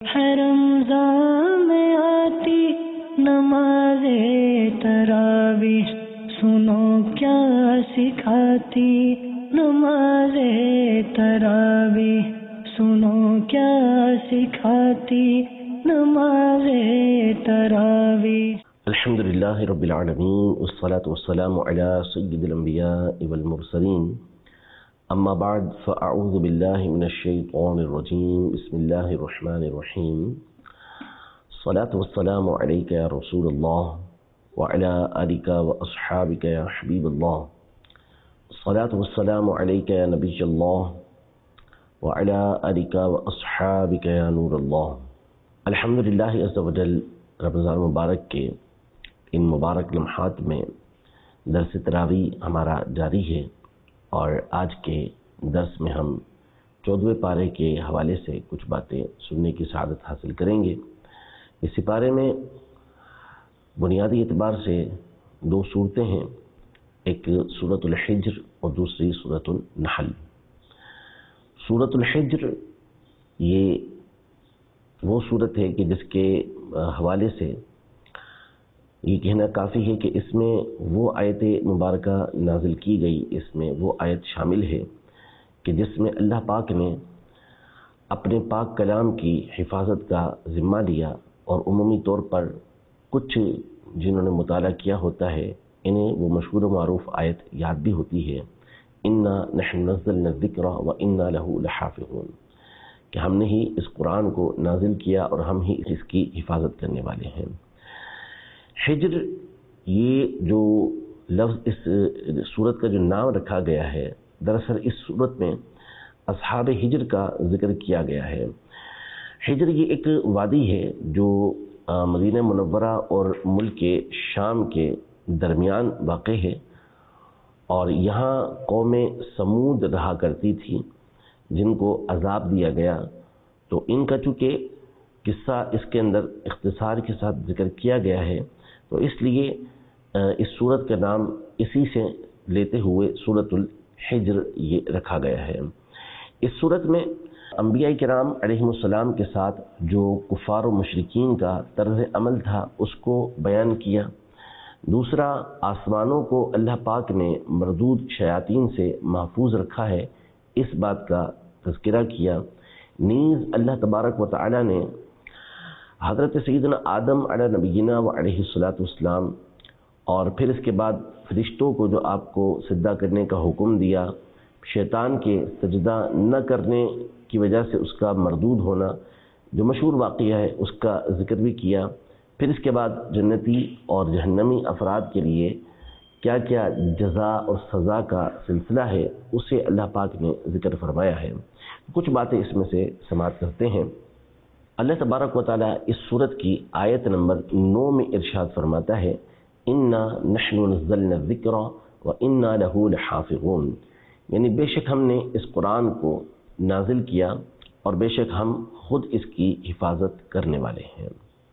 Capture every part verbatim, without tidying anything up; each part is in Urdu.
ہے رمضان میں آتی نماز تراویح، سنو کیا سکھاتی نماز تراویح، سنو کیا سکھاتی نماز تراویح۔ الحمد للہ رب العالمین والصلاة والسلام علی سید الانبیاء والمرسلین، اما بعد فاعوذ باللہ من الشیطان الرجیم، بسم اللہ الرحمن الرحیم۔ الصلاة والسلام علیک یا رسول اللہ وعلی آلک واصحابک یا حبیب اللہ، الصلاة والسلام علیک یا نبی اللہ وعلی آلک واصحابک یا نور اللہ۔ الحمدللہ عز و جل، رمضان مبارک کے ان مبارک لمحات میں درس تراویح ہمارا جاری ہے، اور آج کے درس میں ہم چودھویں پارے کے حوالے سے کچھ باتیں سننے کی سعادت حاصل کریں گے۔ اس پارے میں بنیادی اعتبار سے دو صورتیں ہیں، ایک سورۃ الحجر اور دوسری سورۃ النحل۔ سورۃ الحجر یہ وہ صورت ہے کہ جس کے حوالے سے یہ کہنا کافی ہے کہ اس میں وہ آیت مبارکہ نازل کی گئی، اس میں وہ آیت شامل ہے کہ جس میں اللہ پاک نے اپنے پاک کلام کی حفاظت کا ذمہ لیا، اور عمومی طور پر کچھ جنہوں نے مطالعہ کیا ہوتا ہے انہیں وہ مشہور و معروف آیت یاد بھی ہوتی ہے، انا نحن نزلنا الذکر وانا لہ لحافظون، کہ ہم نے ہی اس قرآن کو نازل کیا اور ہم ہی اس کی حفاظت کرنے والے ہیں۔ حجر، یہ جو لفظ اس سورت کا جو نام رکھا گیا ہے، دراصل اس سورت میں اصحاب حجر کا ذکر کیا گیا ہے۔ حجر یہ ایک وادی ہے جو مدینہ منورہ اور ملک شام کے درمیان واقع ہے، اور یہاں قوم سمود رہا کرتی تھی جن کو عذاب دیا گیا، تو ان کا چونکہ قصہ اس کے اندر اختصار کے ساتھ ذکر کیا گیا ہے، تو اس لیے اس سورت کا نام اسی سے لیتے ہوئے سورۃ الحجر یہ رکھا گیا ہے۔ اس سورت میں انبیاء کرام علیہم السلام کے ساتھ جو کفار و مشرکین کا طرز عمل تھا اس کو بیان کیا، دوسرا آسمانوں کو اللہ پاک نے مردود شیاطین سے محفوظ رکھا ہے، اس بات کا تذکرہ کیا، نیز اللہ تبارک و تعالی نے حضرت سیدنا آدم علیہ نبینا و علیہ الصلاۃ والسلام اور پھر اس کے بعد فرشتوں کو جو آپ کو سجدہ کرنے کا حکم دیا، شیطان کے سجدہ نہ کرنے کی وجہ سے اس کا مردود ہونا جو مشہور واقعہ ہے اس کا ذکر بھی کیا، پھر اس کے بعد جنتی اور جہنمی افراد کے لیے کیا کیا جزا اور سزا کا سلسلہ ہے اسے اللہ پاک نے ذکر فرمایا ہے۔ کچھ باتیں اس میں سے سماعت کرتے ہیں۔ اللہ تبارک و تعالیٰ اس سورت کی آیت نمبر نو میں ارشاد فرماتا ہے، انا نحن نزلنا الذکر وانا لہ لحافظون، یعنی بے شک ہم نے اس قرآن کو نازل کیا اور بے شک ہم خود اس کی حفاظت کرنے والے ہیں۔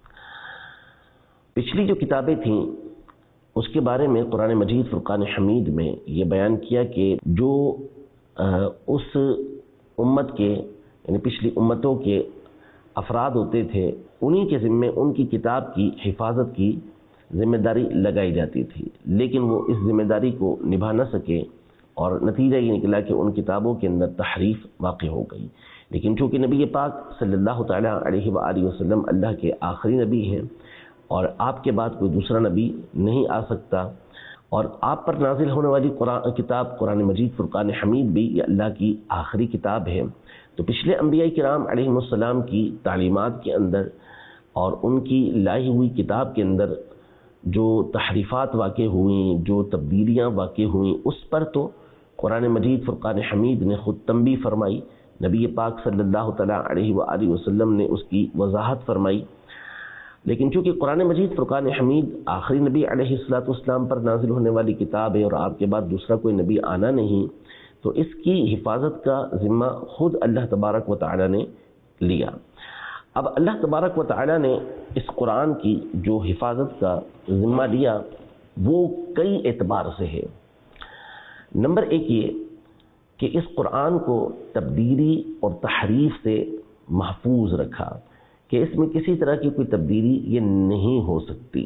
پچھلی جو کتابیں تھیں اس کے بارے میں قرآن مجید فرقان حمید میں یہ بیان کیا کہ جو اس امت کے یعنی پچھلی امتوں کے افراد ہوتے تھے انہی کے ذمے ان کی کتاب کی حفاظت کی ذمہ داری لگائی جاتی تھی، لیکن وہ اس ذمہ داری کو نبھا نہ سکے، اور نتیجہ یہ نکلا کہ ان کتابوں کے اندر تحریف واقع ہو گئی۔ لیکن چونکہ نبی پاک صلی اللہ تعالیٰ علیہ وآلہ وسلم اللہ کے آخری نبی ہیں، اور آپ کے بعد کوئی دوسرا نبی نہیں آ سکتا، اور آپ پر نازل ہونے والی قرآن کتاب قرآن مجید فرقان حمید بھی یہ اللہ کی آخری کتاب ہے، تو پچھلے انبیاء کرام علیہ السلام کی تعلیمات کے اندر اور ان کی لائی ہوئی کتاب کے اندر جو تحریفات واقع ہوئیں، جو تبدیلیاں واقع ہوئیں، اس پر تو قرآن مجید فرقان حمید نے خود تنبیہ فرمائی، نبی پاک صلی اللہ تعالیٰ علیہ وآلہ وسلم نے اس کی وضاحت فرمائی، لیکن چونکہ قرآن مجید فرقان حمید آخری نبی علیہ الصلوۃ والسلام پر نازل ہونے والی کتاب ہے اور آپ کے بعد دوسرا کوئی نبی آنا نہیں، تو اس کی حفاظت کا ذمہ خود اللہ تبارک و تعالی نے لیا۔ اب اللہ تبارک و تعالی نے اس قرآن کی جو حفاظت کا ذمہ لیا وہ کئی اعتبار سے ہے۔ نمبر ایک یہ کہ اس قرآن کو تبدیلی اور تحریف سے محفوظ رکھا، کہ اس میں کسی طرح کی کوئی تبدیلی یہ نہیں ہو سکتی۔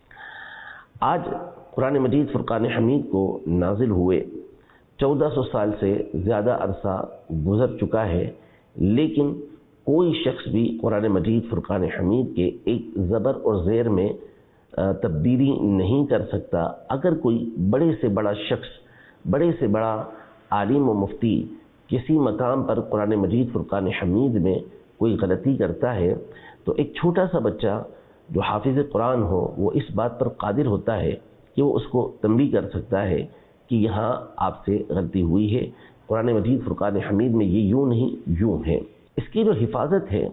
آج قرآن مجید فرقان حمید کو نازل ہوئے چودہ سو سال سے زیادہ عرصہ گزر چکا ہے، لیکن کوئی شخص بھی قرآن مجید فرقان حمید کے ایک زبر اور زیر میں تبدیلی نہیں کر سکتا۔ اگر کوئی بڑے سے بڑا شخص، بڑے سے بڑا عالم و مفتی کسی مقام پر قرآن مجید فرقان حمید میں کوئی غلطی کرتا ہے تو ایک چھوٹا سا بچہ جو حافظ قرآن ہو وہ اس بات پر قادر ہوتا ہے کہ وہ اس کو تنبیہ کر سکتا ہے کہ یہاں آپ سے غلطی ہوئی ہے، قرآن مجید فرقان حمید میں یہ یوں نہیں یوں ہے۔ اس کی جو حفاظت ہے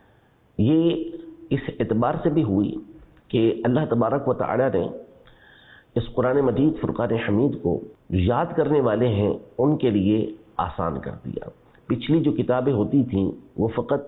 یہ اس اعتبار سے بھی ہوئی کہ اللہ تبارک و تعالی نے اس قرآن مجید فرقان حمید کو جو یاد کرنے والے ہیں ان کے لیے آسان کر دیا۔ پچھلی جو کتابیں ہوتی تھیں وہ فقط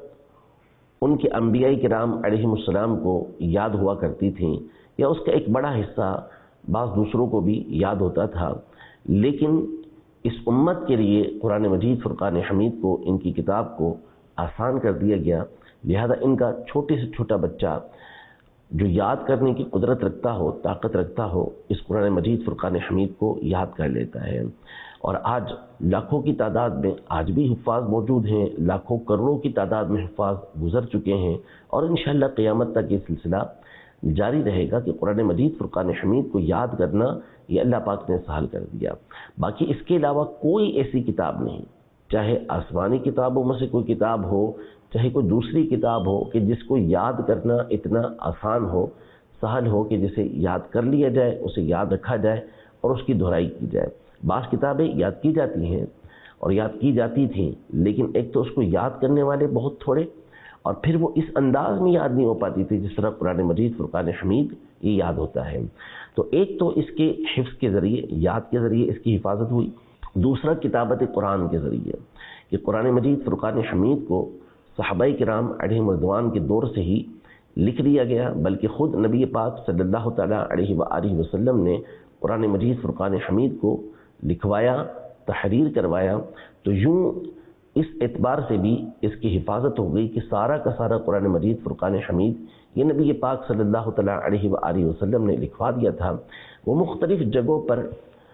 ان کے انبیاء کرام علیہ السلام کو یاد ہوا کرتی تھیں، یا اس کا ایک بڑا حصہ بعض دوسروں کو بھی یاد ہوتا تھا، لیکن اس امت کے لیے قرآن مجید فرقان حمید کو، ان کی کتاب کو آسان کر دیا گیا، لہذا ان کا چھوٹے سے چھوٹا بچہ جو یاد کرنے کی قدرت رکھتا ہو، طاقت رکھتا ہو، اس قرآن مجید فرقان حمید کو یاد کر لیتا ہے۔ اور آج لاکھوں کی تعداد میں آج بھی حفاظ موجود ہیں، لاکھوں کروڑوں کی تعداد میں حفاظ گزر چکے ہیں، اور انشاءاللہ قیامت تک یہ سلسلہ جاری رہے گا کہ قرآن مجید فرقان حمید کو یاد کرنا یہ اللہ پاک نے سہل کر دیا۔ باقی اس کے علاوہ کوئی ایسی کتاب نہیں، چاہے آسمانی کتابوں میں سے کوئی کتاب ہو، چاہے کوئی دوسری کتاب ہو، کہ جس کو یاد کرنا اتنا آسان ہو، سہل ہو کہ جسے یاد کر لیا جائے، اسے یاد رکھا جائے اور اس کی دہرائی کی جائے۔ بعض کتابیں یاد کی جاتی ہیں اور یاد کی جاتی تھیں، لیکن ایک تو اس کو یاد کرنے والے بہت تھوڑے، اور پھر وہ اس انداز میں یاد نہیں ہو پاتی تھی جس طرح قرآن مجید فرقان حمید یہ یاد ہوتا ہے۔ تو ایک تو اس کے حفظ کے ذریعے، یاد کے ذریعے اس کی حفاظت ہوئی، دوسرا کتابت قرآن کے ذریعے کہ قرآن مجید فرقان حمید کو صحابہ کرام علیہ رضوان کے دور سے ہی لکھ دیا گیا، بلکہ خود نبی پاک صلی اللہ تعالیٰ علیہ وآلہ وسلم نے قرآن مجید فرقان حمید کو لکھوایا، تحریر کروایا۔ تو یوں اس اعتبار سے بھی اس کی حفاظت ہو گئی کہ سارا کا سارا قرآن مجید فرقان حمید یہ نبی پاک صلی اللہ تعالیٰ علیہ وآلہ وسلم نے لکھوا دیا تھا۔ وہ مختلف جگہوں پر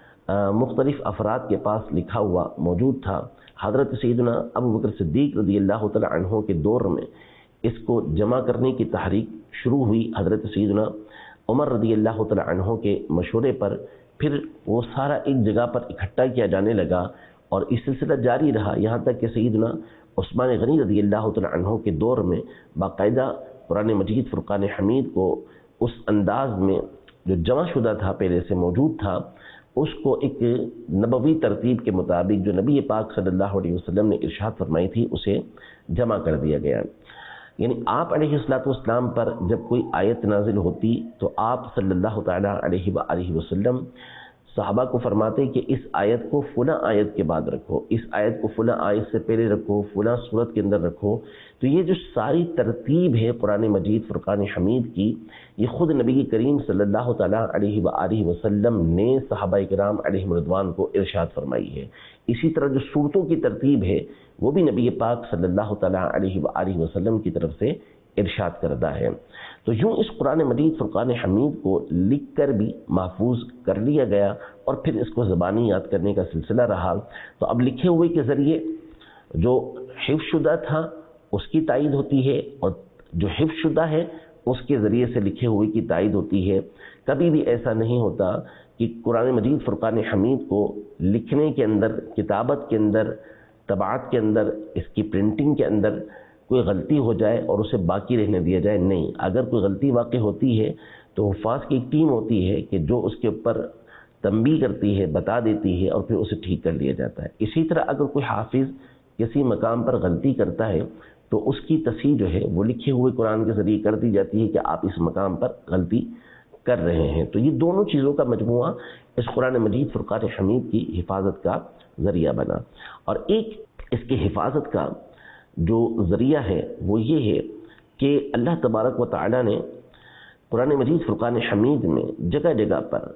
مختلف افراد کے پاس لکھا ہوا موجود تھا۔ حضرت سیدنا ابو بکر صدیق رضی اللہ تعالیٰ عنہ کے دور میں اس کو جمع کرنے کی تحریک شروع ہوئی، حضرت سیدنا عمر رضی اللہ تعالیٰ عنہ کے مشورے پر پھر وہ سارا ایک جگہ پر اکٹھا کیا جانے لگا، اور اس سلسلہ جاری رہا یہاں تک کہ سیدنا عثمان غنی رضی اللہ تعالیٰ عنہ کے دور میں باقاعدہ قرآن مجید فرقان حمید کو اس انداز میں جو جمع شدہ تھا، پہلے سے موجود تھا، اس کو ایک نبوی ترتیب کے مطابق جو نبی پاک صلی اللہ علیہ وسلم نے ارشاد فرمائی تھی اسے جمع کر دیا گیا۔ یعنی آپ علیہ الصلوۃ والسلام پر جب کوئی آیت نازل ہوتی تو آپ صلی اللہ تعالیٰ علیہ وآلہ وسلم صحابہ کو فرماتے کہ اس آیت کو فلاں آیت کے بعد رکھو، اس آیت کو فلاں آیت سے پہلے رکھو، فلاں صورت کے اندر رکھو۔ تو یہ جو ساری ترتیب ہے قرآن مجید فرقان حمید کی، یہ خود نبی کریم صلی اللہ تعالیٰ علیہ وآلہ وسلم نے صحابہ کرام علیہ رضوان کو ارشاد فرمائی ہے۔ اسی طرح جو صورتوں کی ترتیب ہے وہ بھی نبی پاک صلی اللہ تعالیٰ علیہ وآلہ وسلم کی طرف سے ارشاد کردہ ہے۔ تو یوں اس قرآن مجید فرقان حمید کو لکھ کر بھی محفوظ کر لیا گیا، اور پھر اس کو زبانی یاد کرنے کا سلسلہ رہا۔ تو اب لکھے ہوئے کے ذریعے جو حفظ شدہ تھا اس کی تائید ہوتی ہے، اور جو حفظ شدہ ہے اس کے ذریعے سے لکھے ہوئے کی تائید ہوتی ہے۔ کبھی بھی ایسا نہیں ہوتا کہ قرآن مجید فرقان حمید کو لکھنے کے اندر، کتابت کے اندر، طباعت کے اندر، اس کی پرنٹنگ کے اندر کوئی غلطی ہو جائے اور اسے باقی رہنے دیا جائے، نہیں۔ اگر کوئی غلطی واقع ہوتی ہے تو حفاظ کی ایک ٹیم ہوتی ہے کہ جو اس کے اوپر تنبیہ کرتی ہے، بتا دیتی ہے، اور پھر اسے ٹھیک کر لیا جاتا ہے۔ اسی طرح اگر کوئی حافظ کسی مقام پر غلطی کرتا ہے تو اس کی تصحیح جو ہے وہ لکھے ہوئے قرآن کے ذریعے کر دی جاتی ہے کہ آپ اس مقام پر غلطی کر رہے ہیں۔ تو یہ دونوں چیزوں کا مجموعہ اس قرآن مجید فرقان حمید کی حفاظت کا ذریعہ بنا۔ اور ایک اس کی حفاظت کا جو ذریعہ ہے وہ یہ ہے کہ اللہ تبارک و تعالی نے قرآن مجید فرقان حمید میں جگہ جگہ پر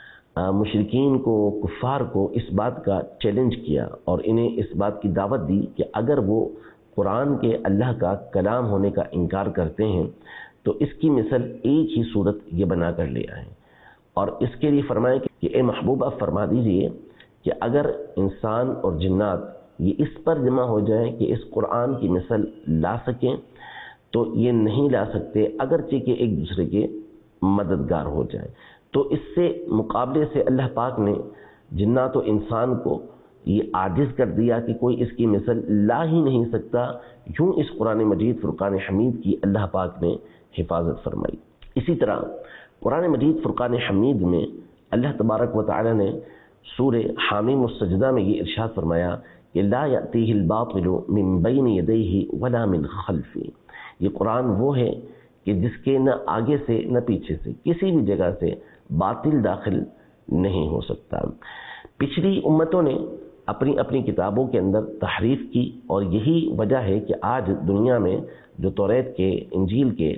مشرکین کو، کفار کو اس بات کا چیلنج کیا اور انہیں اس بات کی دعوت دی کہ اگر وہ قرآن کے اللہ کا کلام ہونے کا انکار کرتے ہیں تو اس کی مثل ایک ہی صورت یہ بنا کر لے آئیں، اور اس کے لیے فرمائیں کہ اے محبوب آپ فرما دیجئے کہ اگر انسان اور جنات یہ اس پر جمع ہو جائیں کہ اس قرآن کی مثل لا سکیں تو یہ نہیں لا سکتے، اگرچہ کہ ایک دوسرے کے مددگار ہو جائیں۔ تو اس سے مقابلے سے اللہ پاک نے جنات و انسان کو یہ عاجز کر دیا کہ کوئی اس کی مثل لا ہی نہیں سکتا۔ یوں اس قرآن مجید فرقان حمید کی اللہ پاک نے حفاظت فرمائی۔ اسی طرح قرآن مجید فرقان حمید میں اللہ تبارک و تعالی نے سورہ حامیم السجدہ میں یہ ارشاد فرمایا کہ لا یأتیہ الباطل من بین یدیہ ولا من خلفہ، یہ قرآن وہ ہے کہ جس کے نہ آگے سے نہ پیچھے سے کسی بھی جگہ سے باطل داخل نہیں ہو سکتا۔ پچھلی امتوں نے اپنی اپنی کتابوں کے اندر تحریف کی، اور یہی وجہ ہے کہ آج دنیا میں جو توریت کے، انجیل کے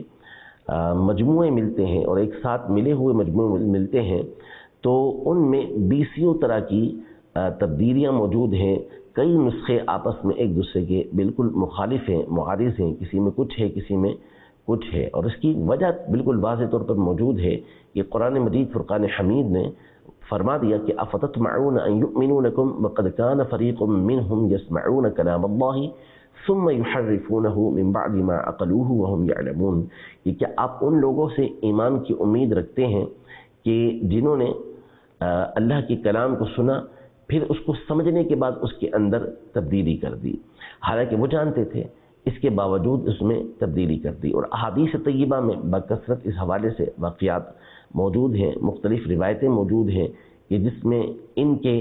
مجموعے ملتے ہیں اور ایک ساتھ ملے ہوئے مجموعے ملتے ہیں تو ان میں بیسیوں طرح کی تبدیلیاں موجود ہیں۔ کئی نسخے آپس میں ایک دوسرے کے بالکل مخالف ہیں، معارض ہیں، کسی میں کچھ ہے کسی میں کچھ ہے، اور اس کی وجہ بالکل واضح طور پر موجود ہے کہ قرآن مجید فرقان حمید نے فرما دیا کہ افتطمعون ان یؤمنوا لکم وقد کان فریق منہم یسمعون کلام اللہ ثم یحرفونہ من بعد ما عقلوہ وہم یعلمون، کہ کیا آپ ان لوگوں سے ایمان کی امید رکھتے ہیں کہ جنہوں نے اللہ کے کلام کو سنا پھر اس کو سمجھنے کے بعد اس کے اندر تبدیلی کر دی، حالانکہ وہ جانتے تھے، اس کے باوجود اس میں تبدیلی کر دی۔ اور احادیث طیبہ میں بکثرت اس حوالے سے واقعات موجود ہیں، مختلف روایتیں موجود ہیں کہ جس میں ان کے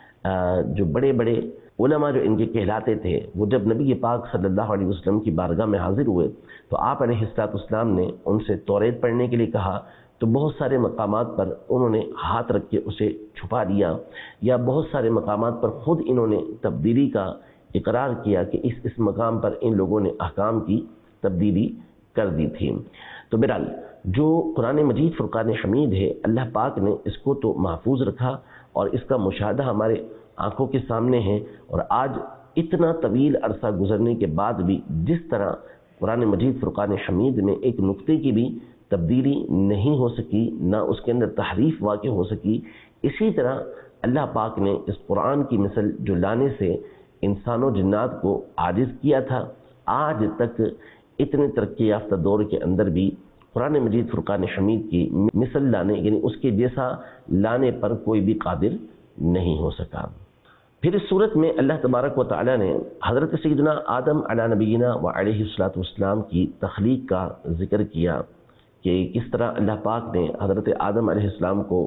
جو بڑے بڑے علماء جو ان کے کہلاتے تھے وہ جب نبی پاک صلی اللہ علیہ وسلم کی بارگاہ میں حاضر ہوئے تو آپ علیہ الصلوۃ والسلام نے ان سے توریت پڑھنے کے لیے کہا، تو بہت سارے مقامات پر انہوں نے ہاتھ رکھ کے اسے چھپا دیا، یا بہت سارے مقامات پر خود انہوں نے تبدیلی کا اقرار کیا کہ اس اس مقام پر ان لوگوں نے احکام کی تبدیلی کر دی تھی۔ تو بہرحال جو قرآن مجید فرقان حمید ہے، اللہ پاک نے اس کو تو محفوظ رکھا اور اس کا مشاہدہ ہمارے آنکھوں کے سامنے ہے، اور آج اتنا طویل عرصہ گزرنے کے بعد بھی جس طرح قرآن مجید فرقان حمید میں ایک نقطے کی بھی تبدیلی نہیں ہو سکی، نہ اس کے اندر تحریف واقع ہو سکی، اسی طرح اللہ پاک نے اس قرآن کی مثل جو لانے سے انسان و جنات کو عاجز کیا تھا، آج تک اتنے ترقی یافتہ دور کے اندر بھی قرآن مجید فرقان حمید کی مثل لانے یعنی اس کے جیسا لانے پر کوئی بھی قادر نہیں ہو سکا۔ پھر اس صورت میں اللہ تبارک و تعالی نے حضرت سیدنا آدم علی نبینا و علیہ الصلوۃ والسلام کی تخلیق کا ذکر کیا کہ کس طرح اللہ پاک نے حضرت آدم علیہ السلام کو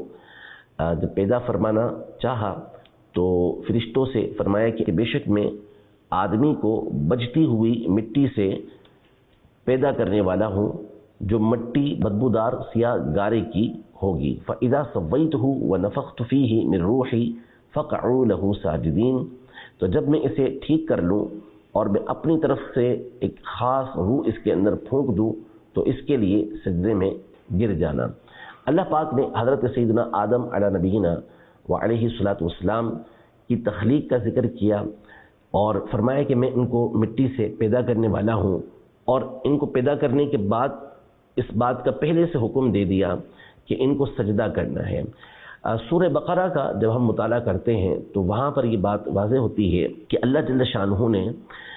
جب پیدا فرمانا چاہا تو فرشتوں سے فرمایا کہ بے شک میں آدمی کو بجتی ہوئی مٹی سے پیدا کرنے والا ہوں جو مٹی بدبودار سیاہ گارے کی ہوگی۔ فَإِذَا سَوَّيْتُهُ وَنَفَخْتُ فِيهِ مِن رُوحِي فَقَعُوا لَهُ سَاجِدِينَ، تو جب میں اسے ٹھیک کر لوں اور میں اپنی طرف سے ایک خاص روح اس کے اندر پھونک دوں تو اس کے لیے سجدے میں گر جانا۔ اللہ پاک نے حضرت سیدنا آدم علی نبینا و علیہ الصلوۃ والسلام کی تخلیق کا ذکر کیا اور فرمایا کہ میں ان کو مٹی سے پیدا کرنے والا ہوں، اور ان کو پیدا کرنے کے بعد اس بات کا پہلے سے حکم دے دیا کہ ان کو سجدہ کرنا ہے۔ سورہ بقرہ کا جب ہم مطالعہ کرتے ہیں تو وہاں پر یہ بات واضح ہوتی ہے کہ اللہ جل شانہ نے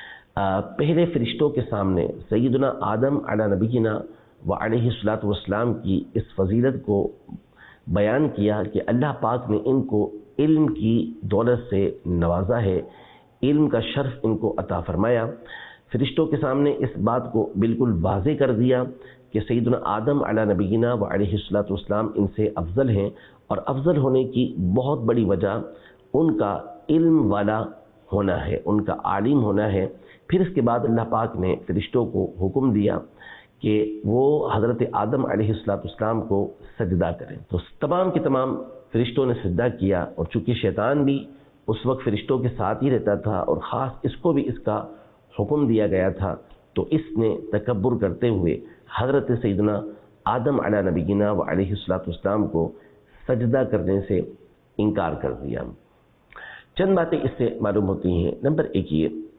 پہلے فرشتوں کے سامنے سیدنا آدم علی نبینا و علیہ الصلوۃ والسلام کی اس فضیلت کو بیان کیا کہ اللہ پاک نے ان کو علم کی دولت سے نوازا ہے، علم کا شرف ان کو عطا فرمایا۔ فرشتوں کے سامنے اس بات کو بالکل واضح کر دیا کہ سیدنا آدم علی نبینا و علیہ الصلوۃ والسلام ان سے افضل ہیں، اور افضل ہونے کی بہت بڑی وجہ ان کا علم والا ہونا ہے، ان کا عالم ہونا ہے۔ پھر اس کے بعد اللہ پاک نے فرشتوں کو حکم دیا کہ وہ حضرت آدم علیہ الصلوۃ والسلام کو سجدہ کریں، تو تمام کے تمام فرشتوں نے سجدہ کیا، اور چونکہ شیطان بھی اس وقت فرشتوں کے ساتھ ہی رہتا تھا اور خاص اس کو بھی اس کا حکم دیا گیا تھا، تو اس نے تکبر کرتے ہوئے حضرت سیدنا آدم علی نبینا و علیہ الصلوۃ والسلام کو سجدہ کرنے سے انکار کر دیا۔ چند باتیں اس سے معلوم ہوتی ہیں۔ نمبر ایک یہ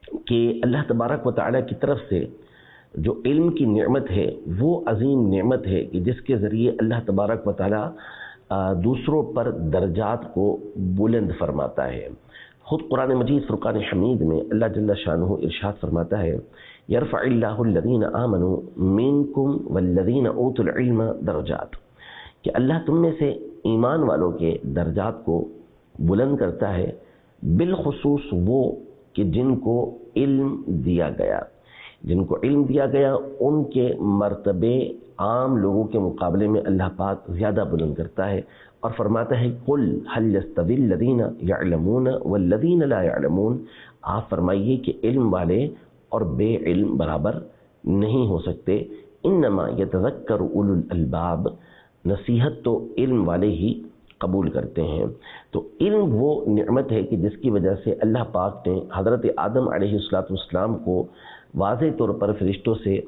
کہ اللہ تبارک و تعالیٰ کی طرف سے جو علم کی نعمت ہے وہ عظیم نعمت ہے کہ جس کے ذریعے اللہ تبارک و تعالیٰ دوسروں پر درجات کو بلند فرماتا ہے۔ خود قرآن مجید فرقان حمید میں اللہ جل شانہ ارشاد فرماتا ہے یرفع اللہ الذین آمنوا منکم والذین اوتوا العلم درجات، کہ اللہ تم میں سے ایمان والوں کے درجات کو بلند کرتا ہے، بالخصوص وہ کہ جن کو علم دیا گیا، جن کو علم دیا گیا ان کے مرتبے عام لوگوں کے مقابلے میں اللہ پاک زیادہ بلند کرتا ہے، اور فرماتا ہے قل هل يستوي الذين يعلمون والذين لا يعلمون، آپ فرمائیے کہ علم والے اور بے علم برابر نہیں ہو سکتے، انما يتذکر اولو الالباب، نصیحت تو علم والے ہی قبول کرتے ہیں۔ تو علم وہ نعمت ہے کہ جس کی وجہ سے اللہ پاک نے حضرت آدم علیہ السلام کو واضح طور پر فرشتوں سے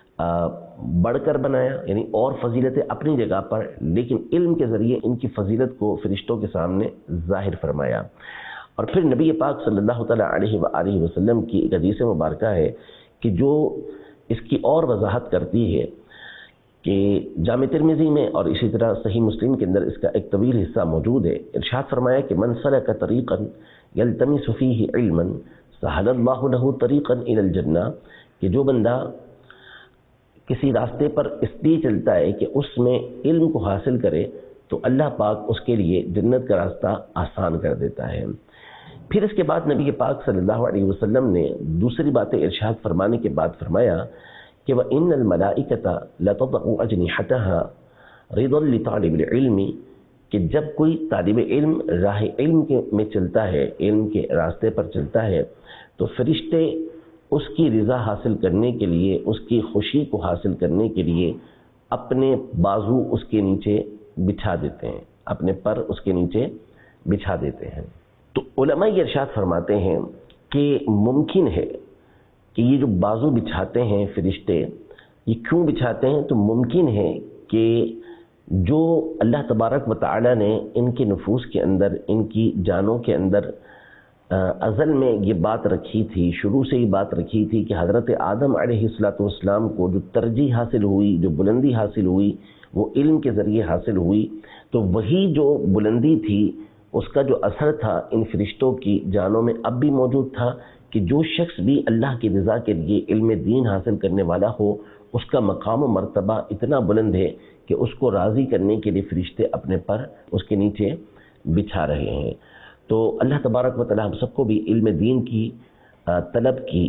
بڑھ کر بنایا، یعنی اور فضیلتیں اپنی جگہ پر، لیکن علم کے ذریعے ان کی فضیلت کو فرشتوں کے سامنے ظاہر فرمایا۔ اور پھر نبی پاک صلی اللہ تعالیٰ علیہ وآلہ وسلم کی ایک حدیث مبارکہ ہے کہ جو اس کی اور وضاحت کرتی ہے کہ جامع ترمذی میں اور اسی طرح صحیح مسلم کے اندر اس کا ایک طویل حصہ موجود ہے۔ ارشاد فرمایا کہ من سلک طریقا یلتمس فیہ علما سہل اللہ لہ طریقا الی الجنہ، کہ جو بندہ کسی راستے پر اس لیے چلتا ہے کہ اس میں علم کو حاصل کرے تو اللہ پاک اس کے لیے جنت کا راستہ آسان کر دیتا ہے۔ پھر اس کے بعد نبی پاک صلی اللہ علیہ وسلم نے دوسری باتیں ارشاد فرمانے کے بعد فرمایا کہ وَإِنَّ الْمَلَائِكَةَ لَتَضَعُ أَجْنِحَتَهَا رِضًا لِطَالِبِ الْعِلْمِ، کہ جب کوئی طالب علم راہ علم کے میں چلتا ہے، علم کے راستے پر چلتا ہے، تو فرشتے اس کی رضا حاصل کرنے کے لیے، اس کی خوشی کو حاصل کرنے کے لیے اپنے بازو اس کے نیچے بچھا دیتے ہیں، اپنے پر اس کے نیچے بچھا دیتے ہیں۔ تو علماء یہ ارشاد فرماتے ہیں کہ ممکن ہے کہ یہ جو بازو بچھاتے ہیں فرشتے، یہ کیوں بچھاتے ہیں؟ تو ممکن ہے کہ جو اللہ تبارک و تعالی نے ان کے نفوس کے اندر، ان کی جانوں کے اندر ازل میں یہ بات رکھی تھی، شروع سے یہ بات رکھی تھی کہ حضرت آدم علیہ السلام کو جو ترجیح حاصل ہوئی، جو بلندی حاصل ہوئی، وہ علم کے ذریعے حاصل ہوئی، تو وہی جو بلندی تھی اس کا جو اثر تھا ان فرشتوں کی جانوں میں اب بھی موجود تھا کہ جو شخص بھی اللہ کی رضا کے لیے علم دین حاصل کرنے والا ہو، اس کا مقام و مرتبہ اتنا بلند ہے کہ اس کو راضی کرنے کے لیے فرشتے اپنے پر اس کے نیچے بچھا رہے ہیں۔ تو اللہ تبارک و تعالی ہم سب کو بھی علم دین کی طلب کی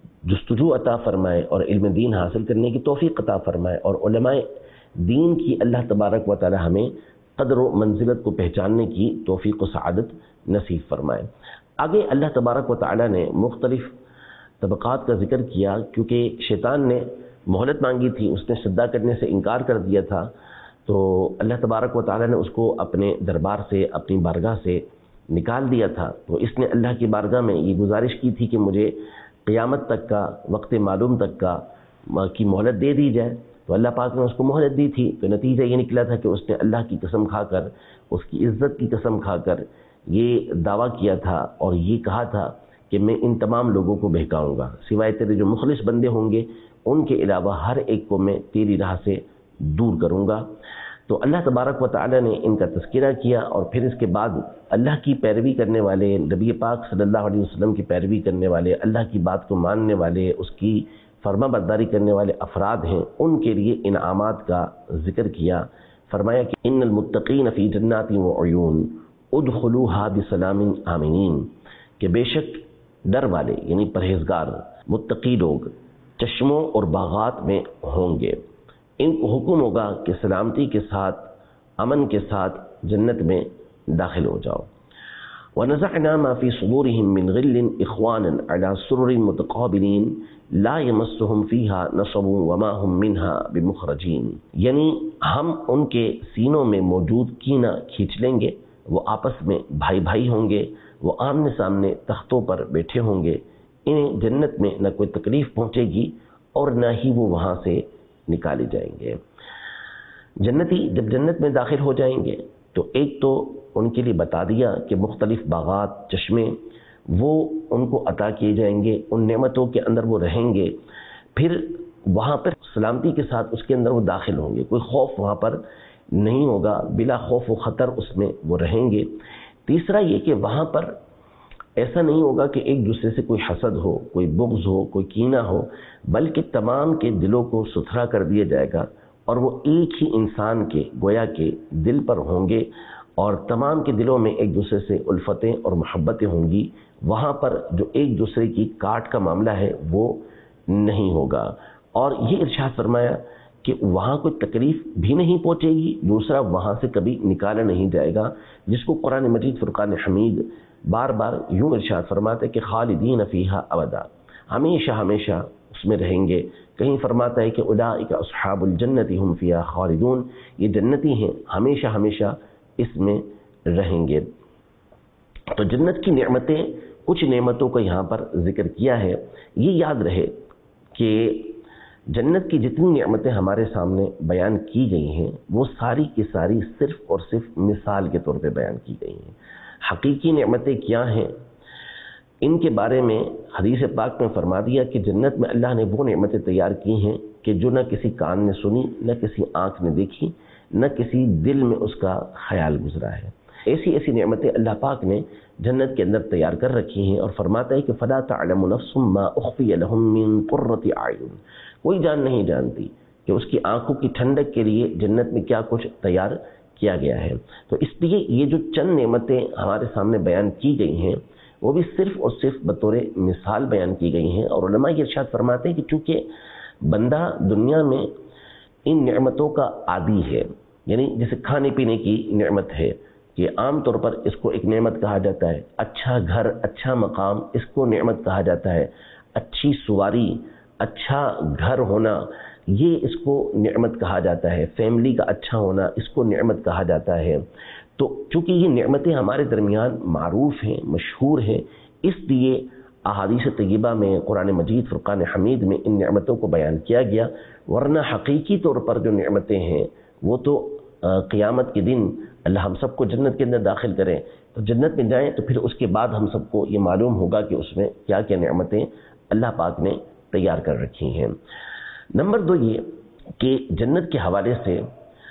جستجو عطا فرمائے اور علم دین حاصل کرنے کی توفیق عطا فرمائے، اور علماء دین کی اللہ تبارک و تعالی ہمیں قدر و منزلت کو پہچاننے کی توفیق و سعادت نصیب فرمائے۔ آگے اللہ تبارک و تعالی نے مختلف طبقات کا ذکر کیا، کیونکہ شیطان نے مہلت مانگی تھی، اس نے سجدہ کرنے سے انکار کر دیا تھا، تو اللہ تبارک و تعالی نے اس کو اپنے دربار سے، اپنی بارگاہ سے نکال دیا تھا۔ تو اس نے اللہ کی بارگاہ میں یہ گزارش کی تھی کہ مجھے قیامت تک کا، وقت معلوم تک کا کی مہلت دے دی جائے، تو اللہ پاک نے اس کو مہلت دی تھی۔ تو نتیجہ یہ نکلا تھا کہ اس نے اللہ کی قسم کھا کر، اس کی عزت کی قسم کھا کر یہ دعویٰ کیا تھا اور یہ کہا تھا کہ میں ان تمام لوگوں کو بہکاؤں گا، سوائے تیرے جو مخلص بندے ہوں گے ان کے علاوہ ہر ایک کو میں تیری راہ سے دور کروں گا۔ تو اللہ تبارک و تعالی نے ان کا تذکرہ کیا، اور پھر اس کے بعد اللہ کی پیروی کرنے والے، نبی پاک صلی اللہ علیہ وسلم کی پیروی کرنے والے، اللہ کی بات کو ماننے والے، اس کی فرما برداری کرنے والے افراد ہیں، ان کے لیے انعامات کا ذکر کیا۔ فرمایا کہ ان المتقین فی جنات و عیون ادخلوها بسلام آمنین، کہ بے شک ڈر والے یعنی پرہیزگار متقی لوگ چشموں اور باغات میں ہوں گے، ان کو حکم ہوگا کہ سلامتی کے ساتھ، امن کے ساتھ جنت میں داخل ہو جاؤ۔ وَنَزَعْنَا مَا فِي صُدُورِهِم مِّن غِلٍّ إِخْوَانًا عَلَى سُرُرٍ مُتَقَابِلِينَ لَا يَمَسُّهُمْ فِيهَا نَصَبٌ وَمَا هُمْ مِنْهَا بِمُخْرَجِينَ، یعنی ہم ان کے سینوں میں موجود کینہ کھینچ لیں گے، وہ آپس میں بھائی بھائی ہوں گے، وہ آمنے سامنے تختوں پر بیٹھے ہوں گے، انہیں جنت میں نہ کوئی تکلیف پہنچے گی اور نہ ہی وہ وہاں سے نکالے جائیں گے۔ جنتی جب جنت میں داخل ہو جائیں گے تو ایک تو ان کے لیے بتا دیا کہ مختلف باغات، چشمے وہ ان کو عطا کیے جائیں گے، ان نعمتوں کے اندر وہ رہیں گے، پھر وہاں پر سلامتی کے ساتھ اس کے اندر وہ داخل ہوں گے، کوئی خوف وہاں پر نہیں ہوگا، بلا خوف و خطر اس میں وہ رہیں گے۔ تیسرا یہ کہ وہاں پر ایسا نہیں ہوگا کہ ایک دوسرے سے کوئی حسد ہو، کوئی بغض ہو، کوئی کینہ ہو، بلکہ تمام کے دلوں کو ستھرا کر دیا جائے گا اور وہ ایک ہی انسان کے گویا کے دل پر ہوں گے، اور تمام کے دلوں میں ایک دوسرے سے الفتیں اور محبتیں ہوں گی۔ وہاں پر جو ایک دوسرے کی کاٹ کا معاملہ ہے وہ نہیں ہوگا۔ اور یہ ارشاد فرمایا کہ وہاں کوئی تکلیف بھی نہیں پہنچے گی، دوسرا وہاں سے کبھی نکالا نہیں جائے گا، جس کو قرآن مجید فرقان حمید بار بار یوں ارشاد فرماتا ہے کہ خالدین فیہا ابدا، ہمیشہ ہمیشہ اس میں رہیں گے۔ کہیں فرماتا ہے کہ اولئک اصحاب الجنت ہم فیہا خالدون، یہ جنتی ہیں، ہمیشہ ہمیشہ اس میں رہیں گے۔ تو جنت کی نعمتیں، کچھ نعمتوں کا یہاں پر ذکر کیا ہے۔ یہ یاد رہے کہ جنت کی جتنی نعمتیں ہمارے سامنے بیان کی گئی ہیں وہ ساری کی ساری صرف اور صرف مثال کے طور پہ بیان کی گئی ہیں۔ حقیقی نعمتیں کیا ہیں ان کے بارے میں حدیث پاک میں فرما دیا کہ جنت میں اللہ نے وہ نعمتیں تیار کی ہیں کہ جو نہ کسی کان نے سنی، نہ کسی آنکھ نے دیکھی، نہ کسی دل میں اس کا خیال گزرا ہے۔ ایسی ایسی نعمتیں اللہ پاک نے جنت کے اندر تیار کر رکھی ہیں، اور فرماتا ہے کہ فَلَا تَعْلَمُ نَفْسٌ مَّا أُخْفِيَ لَهُم مِّن قُرَّةِ أَعْيُنٍ، کوئی جان نہیں جانتی کہ اس کی آنکھوں کی ٹھنڈک کے لیے جنت میں کیا کچھ تیار کیا گیا ہے۔ تو اس لیے یہ جو چند نعمتیں ہمارے سامنے بیان کی گئی ہیں وہ بھی صرف اور صرف بطور مثال بیان کی گئی ہیں، اور علماء یہ ارشاد فرماتے ہیں کہ چونکہ بندہ دنیا میں ان نعمتوں کا عادی ہے، یعنی جیسے کھانے پینے کی نعمت ہے کہ عام طور پر اس کو ایک نعمت کہا جاتا ہے، اچھا گھر، اچھا مقام اس کو نعمت کہا جاتا ہے، اچھی سواری، اچھا گھر ہونا یہ اس کو نعمت کہا جاتا ہے، فیملی کا اچھا ہونا اس کو نعمت کہا جاتا ہے۔ تو چونکہ یہ نعمتیں ہمارے درمیان معروف ہیں، مشہور ہیں، اس لیے احادیث طیبہ میں، قرآن مجید فرقان حمید میں ان نعمتوں کو بیان کیا گیا، ورنہ حقیقی طور پر جو نعمتیں ہیں وہ تو قیامت کے دن اللہ ہم سب کو جنت کے اندر داخل کریں تو جنت میں جائیں تو پھر اس کے بعد ہم سب کو یہ معلوم ہوگا کہ اس میں کیا کیا نعمتیں اللہ پاک نے تیار کر رکھی ہیں۔ نمبر دو یہ کہ جنت کے حوالے سے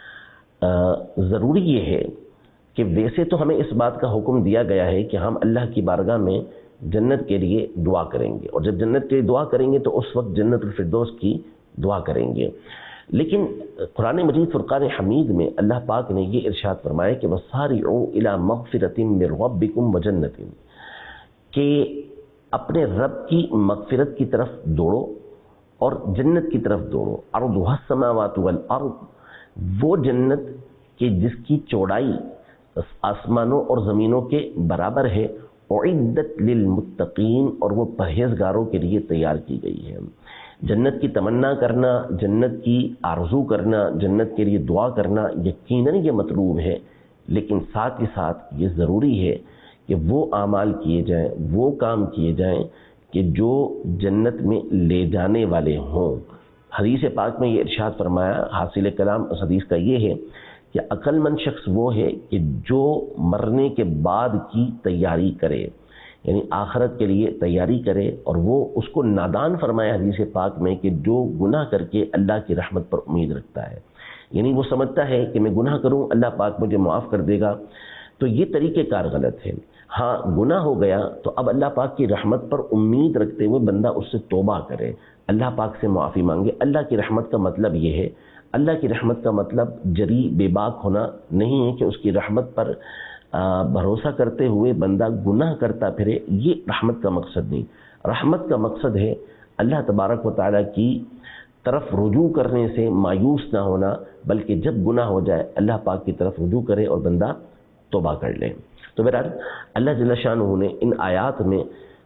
ضروری یہ ہے کہ ویسے تو ہمیں اس بات کا حکم دیا گیا ہے کہ ہم اللہ کی بارگاہ میں جنت کے لیے دعا کریں گے، اور جب جنت کے لیے دعا کریں گے تو اس وقت جنت الفردوس کی دعا کریں گے، لیکن قرآن مجید فرقان حمید میں اللہ پاک نے یہ ارشاد فرمایا کہ وَسَارِعُوا إِلَىٰ مَغْفِرَةٍ مِّن رَبِّكُمْ وَجَنَّةٍ، کہ اپنے رب کی مغفرت کی طرف دوڑو اور جنت کی طرف دوڑو، عرضها السماوات والارض، وہ جنت کہ جس کی چوڑائی آسمانوں اور زمینوں کے برابر ہے، اعدت للمتقین، اور وہ پرہیزگاروں کے لیے تیار کی گئی ہے۔ جنت کی تمنا کرنا، جنت کی آرزو کرنا، جنت کے لیے دعا کرنا یقیناً یہ مطلوب ہے، لیکن ساتھ ہی ساتھ یہ ضروری ہے کہ وہ اعمال کیے جائیں، وہ کام کیے جائیں کہ جو جنت میں لے جانے والے ہوں۔ حدیث پاک میں یہ ارشاد فرمایا، حاصل کلام اس حدیث کا یہ ہے کہ عقل مند شخص وہ ہے کہ جو مرنے کے بعد کی تیاری کرے، یعنی آخرت کے لیے تیاری کرے، اور وہ اس کو نادان فرمایا حدیث پاک میں کہ جو گناہ کر کے اللہ کی رحمت پر امید رکھتا ہے، یعنی وہ سمجھتا ہے کہ میں گناہ کروں اللہ پاک مجھے معاف کر دے گا، تو یہ طریقہ کار غلط ہے۔ ہاں گناہ ہو گیا تو اب اللہ پاک کی رحمت پر امید رکھتے ہوئے بندہ اس سے توبہ کرے، اللہ پاک سے معافی مانگے۔ اللہ کی رحمت کا مطلب یہ ہے، اللہ کی رحمت کا مطلب جری بے باک ہونا نہیں ہے کہ اس کی رحمت پر بھروسہ کرتے ہوئے بندہ گناہ کرتا پھرے، یہ رحمت کا مقصد نہیں۔ رحمت کا مقصد ہے اللہ تبارک و تعالیٰ کی طرف رجوع کرنے سے مایوس نہ ہونا، بلکہ جب گناہ ہو جائے اللہ پاک کی طرف رجوع کرے اور بندہ توبہ کر لے۔ تو بہرحال اللہ جل شانہ نے ان آیات میں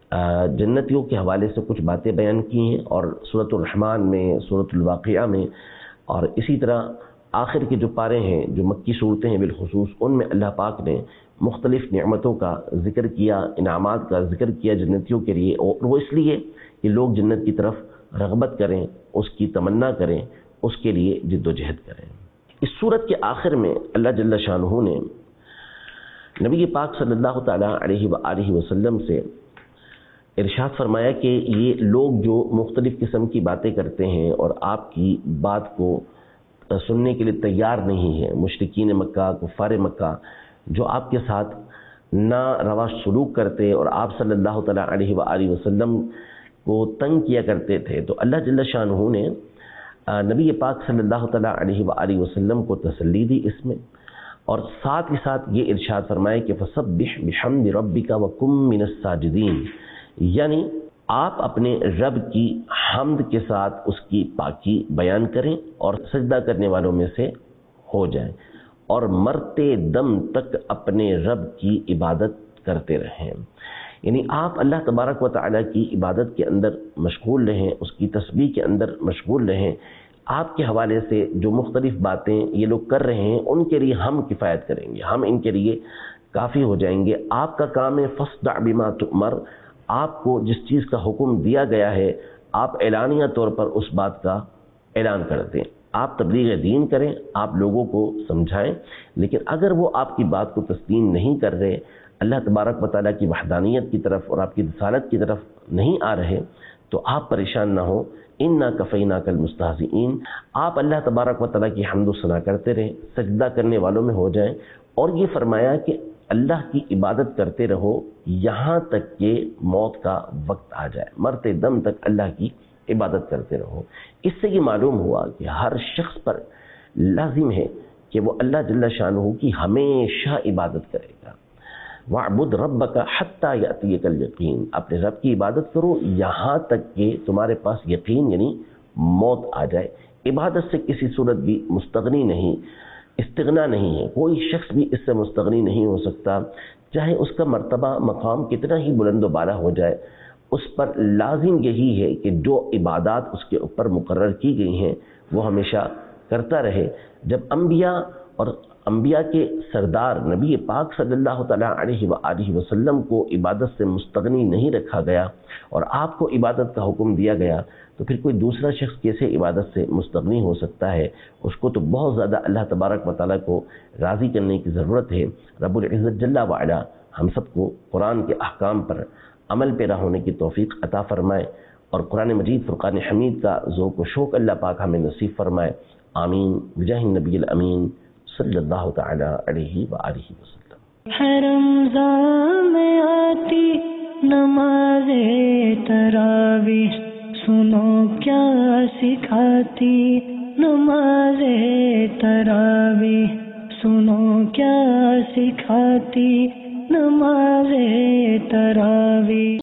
جنتیوں کے حوالے سے کچھ باتیں بیان کی ہیں، اور سورۃ الرحمن میں، سورۃ الواقعہ میں، اور اسی طرح آخر کے جو پارے ہیں جو مکی صورتیں ہیں بالخصوص، ان میں اللہ پاک نے مختلف نعمتوں کا ذکر کیا، انعامات کا ذکر کیا جنتیوں کے لیے، اور وہ اس لیے کہ لوگ جنت کی طرف رغبت کریں، اس کی تمنا کریں، اس کے لیے جد و جہد کریں۔ اس صورت کے آخر میں اللہ جل شانہ نے نبی پاک صلی اللہ تعالیٰ علیہ وآلہ وسلم سے ارشاد فرمایا کہ یہ لوگ جو مختلف قسم کی باتیں کرتے ہیں اور آپ کی بات کو سننے کے لیے تیار نہیں ہے، مشرکین مکہ، کفار مکہ جو آپ کے ساتھ نا روا سلوک کرتے اور آپ صلی اللہ تعالیٰ علیہ وآلہ وسلم کو تنگ کیا کرتے تھے، تو اللہ جل شانہ نے نبی پاک صلی اللہ تعالیٰ علیہ وآلہ وسلم کو تسلی دی اس میں، اور ساتھ ہی ساتھ یہ ارشاد فرمائے کہ فسبح بحمد ربک وکن من الساجدین، یعنی آپ اپنے رب کی حمد کے ساتھ اس کی پاکی بیان کریں اور سجدہ کرنے والوں میں سے ہو جائیں، اور مرتے دم تک اپنے رب کی عبادت کرتے رہیں، یعنی آپ اللہ تبارک و تعالیٰ کی عبادت کے اندر مشغول رہیں، اس کی تسبیح کے اندر مشغول رہیں۔ آپ کے حوالے سے جو مختلف باتیں یہ لوگ کر رہے ہیں ان کے لیے ہم کفایت کریں گے، ہم ان کے لیے کافی ہو جائیں گے۔ آپ کا کام ہے فاصدع بما تؤمر، آپ کو جس چیز کا حکم دیا گیا ہے آپ اعلانیہ طور پر اس بات کا اعلان کر دیں، آپ تبلیغ دین کریں، آپ لوگوں کو سمجھائیں، لیکن اگر وہ آپ کی بات کو تسلیم نہیں کر رہے، اللہ تبارک و تعالیٰ کی وحدانیت کی طرف اور آپ کی رسالت کی طرف نہیں آ رہے، تو آپ پریشان نہ ہو، انا کفیناک المستہزئین، آپ اللہ تبارک و تعالیٰ کی حمد و ثنا کرتے رہیں، سجدہ کرنے والوں میں ہو جائیں، اور یہ فرمایا کہ اللہ کی عبادت کرتے رہو یہاں تک کہ موت کا وقت آ جائے، مرتے دم تک اللہ کی عبادت کرتے رہو۔ اس سے یہ معلوم ہوا کہ ہر شخص پر لازم ہے کہ وہ اللہ جل شانہ کی ہمیشہ عبادت کرے گا۔ وَاعْبُدْ رَبَّكَ حَتَّى يَأْتِيَكَ الْيَقِينُ، اپنے رب کی عبادت کرو یہاں تک کہ تمہارے پاس یقین یعنی موت آ جائے۔ عبادت سے کسی صورت بھی مستغنی نہیں، استغنا نہیں ہے، کوئی شخص بھی اس سے مستغنی نہیں ہو سکتا، چاہے اس کا مرتبہ مقام کتنا ہی بلند و بالا ہو جائے، اس پر لازم یہی ہے کہ جو عبادات اس کے اوپر مقرر کی گئی ہیں وہ ہمیشہ کرتا رہے۔ جب انبیاء اور انبیاء کے سردار نبی پاک صلی اللہ تعالیٰ علیہ وآلہ وسلم کو عبادت سے مستغنی نہیں رکھا گیا اور آپ کو عبادت کا حکم دیا گیا، تو پھر کوئی دوسرا شخص کیسے عبادت سے مستغنی ہو سکتا ہے؟ اس کو تو بہت زیادہ اللہ تبارک و تعالیٰ کو راضی کرنے کی ضرورت ہے۔ رب العزت جل وعلا ہم سب کو قرآن کے احکام پر عمل پیرا ہونے کی توفیق عطا فرمائے، اور قرآن مجید فرقان حمید کا ذوق و شوق اللہ پاک ہمیں نصیب فرمائے، آمین بجاہ النبی الامین صلی اللہ تعالی علیہ وآلہ وسلم۔ رمضان میں آتی نماز تراویح، سنو کیا سکھاتی نماز تراویح، سنو کیا سکھاتی نماز تراویح۔